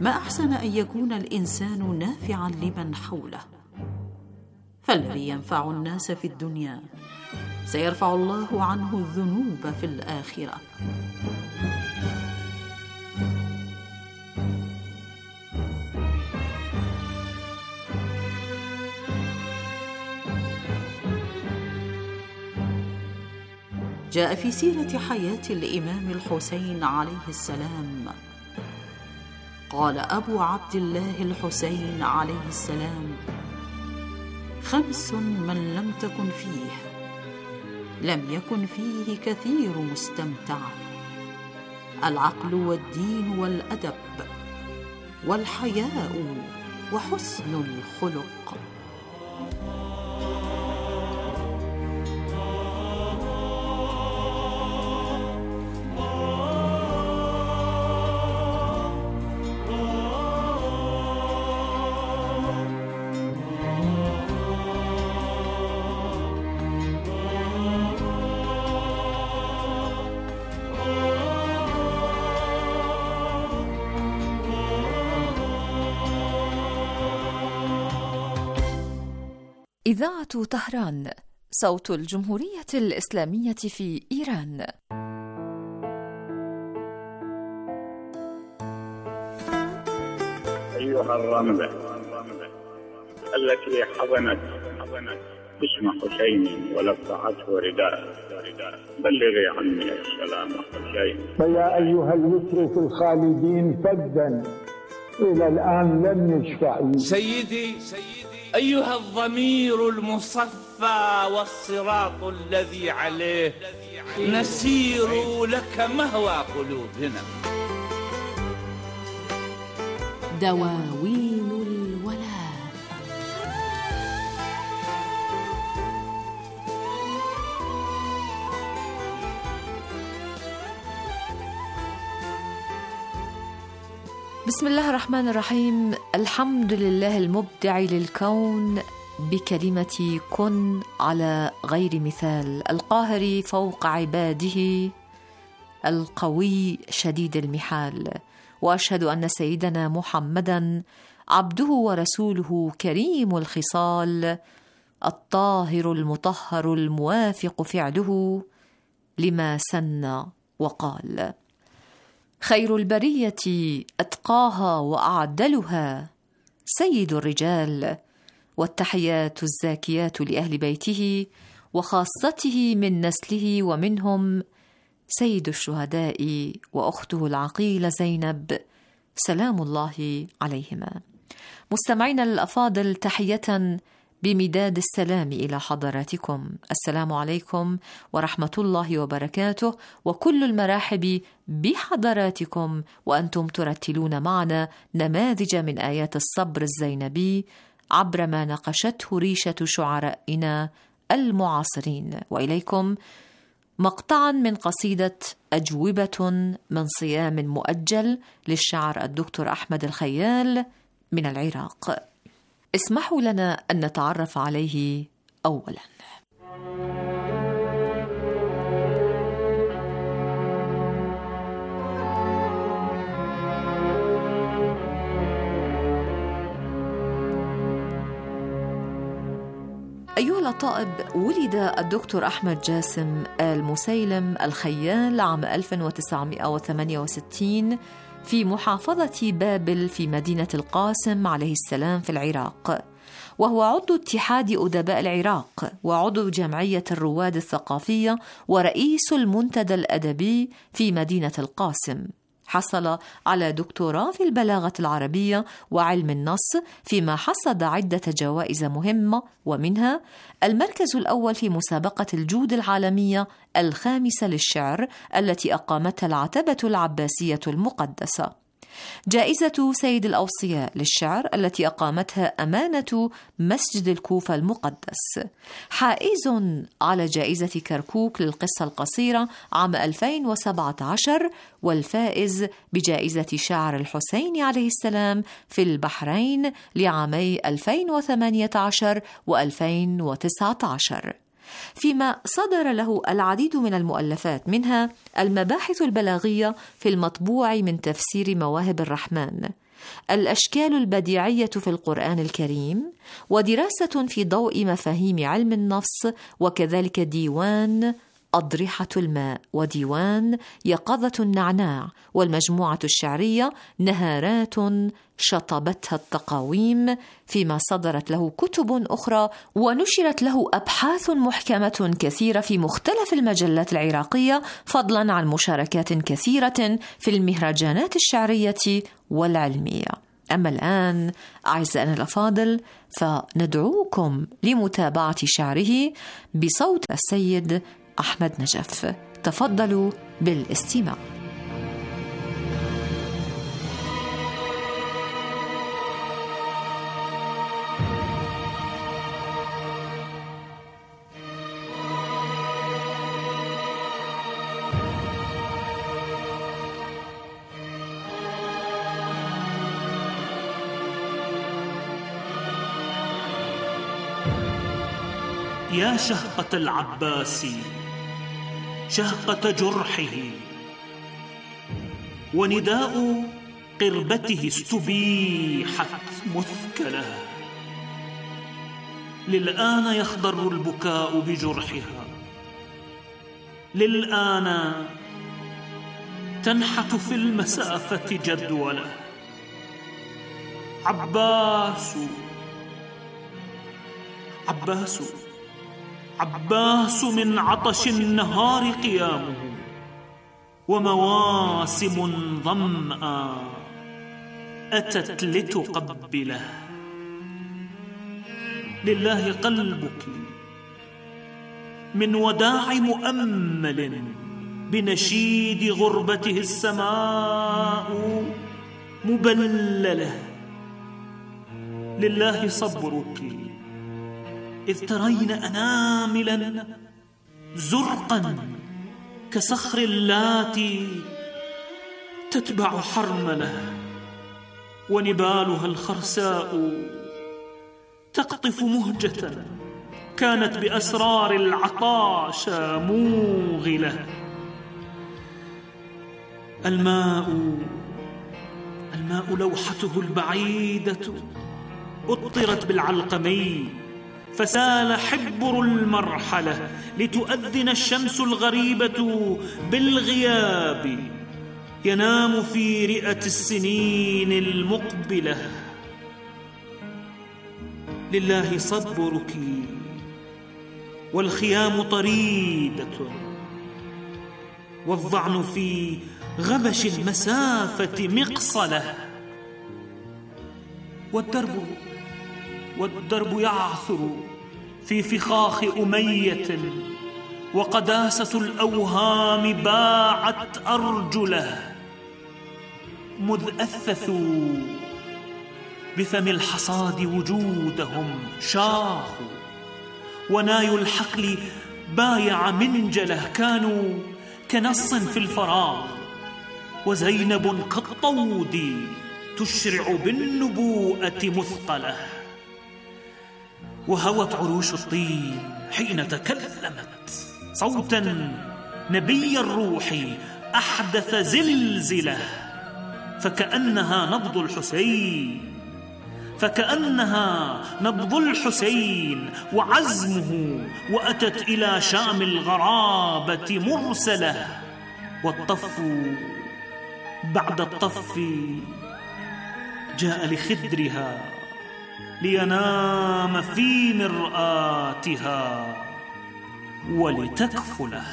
ما أحسن أن يكون الإنسان نافعا لمن حوله، فالذي ينفع الناس في الدنيا سيرفع الله عنه الذنوب في الآخرة. جاء في سيرة حياة الإمام الحسين عليه السلام قال أبو عبد الله الحسين عليه السلام: 5 من لم تكن فيه لم يكن فيه كثير مستمتع: العقل والدين والأدب والحياء وحسن الخلق. إذاعة طهران، صوت الجمهورية الإسلامية في إيران. أيها الرملة التي حضنت اسم حسين ولفعته رداء، بلغي عني السلام حسين. فيا أيها اليسر في الخالدين فدا إلى الآن لم يشفع. سيدي أيها الضمير المصفى والصراط الذي عليه نسير لك مهوى قلوبنا. دواوين الولاء. بسم الله الرحمن الرحيم. الحمد لله المبدع للكون بكلمة كن على غير مثال، القاهر فوق عباده، القوي شديد المحال. وأشهد أن سيدنا محمدًا عبده ورسوله كريم الخصال، الطاهر المطهر الموافق فعله لما سن وقال. خير البرية أتقاها وأعدلها، سيد الرجال، والتحيات الزاكيات لأهل بيته وخاصته من نسله، ومنهم سيد الشهداء وأخته العقيلة زينب سلام الله عليهما. مستمعينا الأفاضل، تحية بمداد السلام إلى حضراتكم. السلام عليكم ورحمة الله وبركاته، وكل المراحب بحضراتكم وأنتم ترتلون معنا نماذج من آيات الصبر الزينبي عبر ما نقشته ريشة شعرائنا المعاصرين. وإليكم مقطعا من قصيدة أجوبة من صيام مؤجل للشاعر الدكتور أحمد الخيال من العراق. اسمحوا لنا أن نتعرف عليه أولا. أيها الطائب، ولد الدكتور أحمد جاسم آل مسيلم الخيال عام 1968 في محافظة بابل في مدينة القاسم عليه السلام في العراق، وهو عضو اتحاد أدباء العراق وعضو جمعية الرواد الثقافية ورئيس المنتدى الأدبي في مدينة القاسم. حصل على دكتوراه في البلاغة العربية وعلم النص، فيما حصد عدة جوائز مهمة، ومنها المركز الأول في مسابقة الجود العالمية 5 للشعر التي أقامتها العتبة العباسية المقدسة، جائزة سيد الأوصياء للشعر التي أقامتها أمانة مسجد الكوفة المقدس، حائز على جائزة كركوك للقصة القصيرة عام 2017، والفائز بجائزة شاعر الحسين عليه السلام في البحرين لعامي 2018 و2019، فيما صدر له العديد من المؤلفات، منها المباحث البلاغية في المطبوع من تفسير مواهب الرحمن، الأشكال البديعية في القرآن الكريم، ودراسة في ضوء مفاهيم علم النفس، وكذلك ديوان أضرحة الماء، وديوان يقظة النعناع، والمجموعة الشعرية نهارات شطبتها التقاويم، فيما صدرت له كتب أخرى ونشرت له أبحاث محكمة كثيرة في مختلف المجلات العراقية، فضلا عن مشاركات كثيرة في المهرجانات الشعرية والعلمية. أما الآن أعزائنا الأفاضل، فندعوكم لمتابعة شعره بصوت السيد أحمد نجف. تفضلوا بالاستماع. يا شهقة العباس، شهقة جرحه، ونداء قربته استبيحت مثكلة. للآن يخضر البكاء بجرحها، للآن تنحت في المسافة جدولة. عباس عباس عباس، من عطش النهار قيامه، ومواسم ظمأ أتت لتقبله. لله قلبك من وداع مؤمل، بنشيد غربته السماء مبللة. لله صبرك إذ ترين أناملا زرقا كصخر اللاتي تتبع حرمله، ونبالها الخرساء تقطف مهجة كانت بأسرار العطاش موغلة. الماء لوحته البعيدة أطرت بالعلقمي، فسال حبر المرحلة لتؤذن الشمس الغريبة بالغياب. ينام في رئة السنين المقبلة. لله صبرك والخيام طريدة، والظعن في غبش المسافة مقصلة. والدرب يعثر في فخاخ أمية، وقداسة الأوهام باعت أرجله. مذ أثثوا بفم الحصاد وجودهم شاخوا، وناي الحقل بايع منجله. كانوا كنص في الفراغ، وزينب كالطود تشرع بالنبوءة مثقلة. وهوت عروش الطين حين تكلمت صوتا نبي الروح أحدث زلزلة. فكأنها نبض الحسين وعزمه، وأتت إلى شام الغرابة مرسلة. والطف بعد الطف جاء لخدرها، لينام في مرآتها ولتكفله.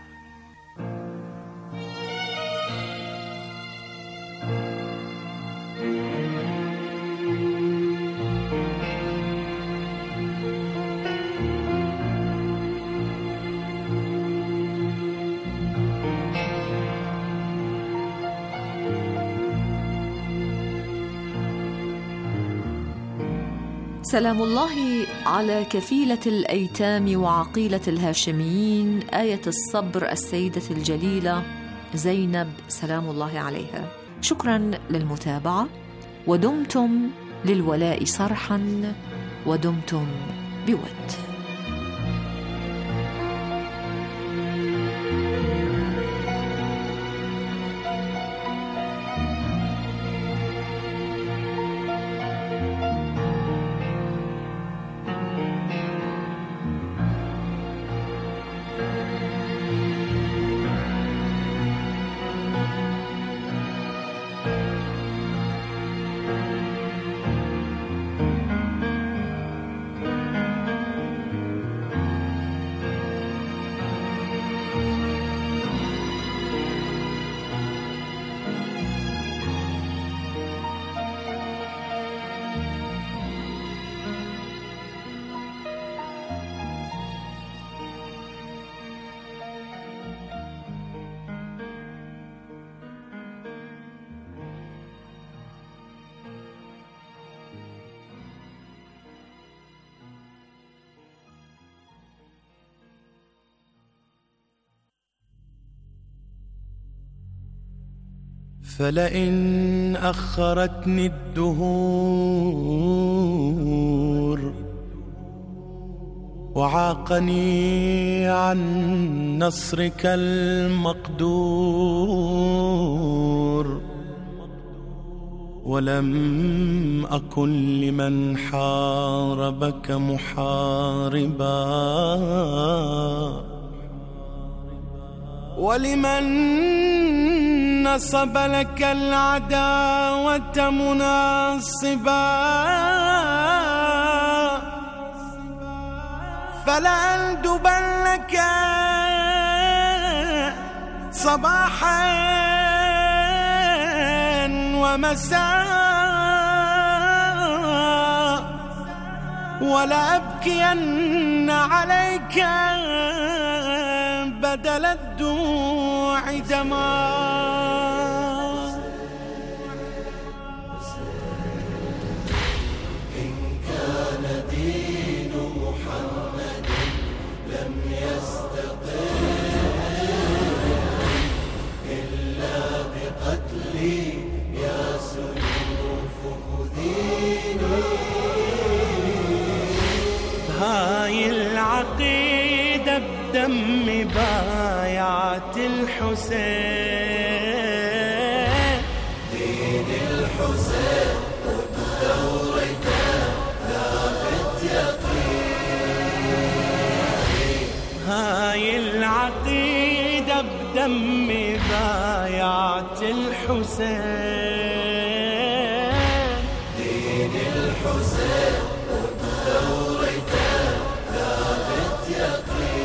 سلام الله على كفيلة الأيتام وعقيلة الهاشميين، آية الصبر السيدة الجليلة زينب سلام الله عليها. شكرا للمتابعة، ودمتم للولاء صرحا، ودمتم بود. فلئن أخرتني الدهور وعاقني عن نصرك المقدور ولم أكن لمن حاربك محاربا ولمن نصب لك العداوة مناصبا فلأندبن لك صباحا ومساء ولأبكين عليك بدل الدموع دماء. إن كان دين محمد لم يستقم إلا بقتلي يا سيوف خذيني. هاي العقيدة بدم بايعة الحسين دين الحسين وبثورته ثابت يقين. هاي العقيدة بدم بايعة الحسين دين الحسين وبثورته ثابت يقين.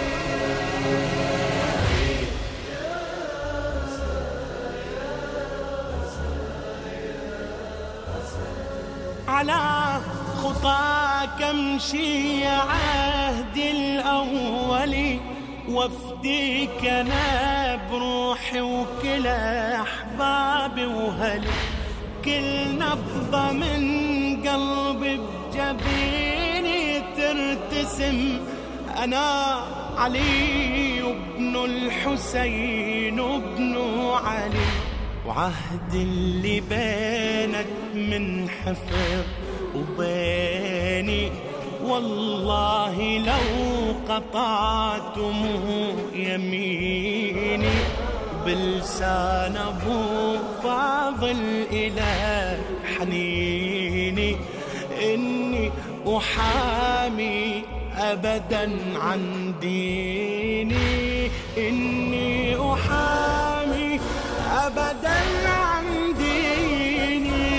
على خطاك امشي يا عهدي الأول وافديك أنا بروحي وكل أحبابي وهلي. كل نبضة من قلبي بجبيني ترتسم. أنا علي وابن الحسين وابن علي وعهد اللي بينك من حفظ وبيني والله لو قطعتم يميني بلسان أبو فاضل إلى حنيني إني أحامي أبدا عن ديني. إني أحامي أبدا عن ديني.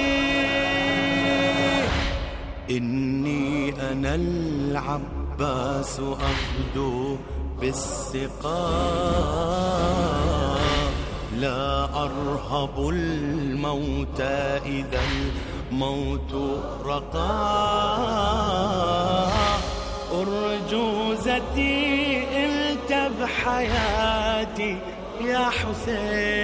إني أنا العباس أغدو بالسقاء لا أرهب الموت إذا الموت رقى. أرجوزتي أنت بحياتي يا حسين.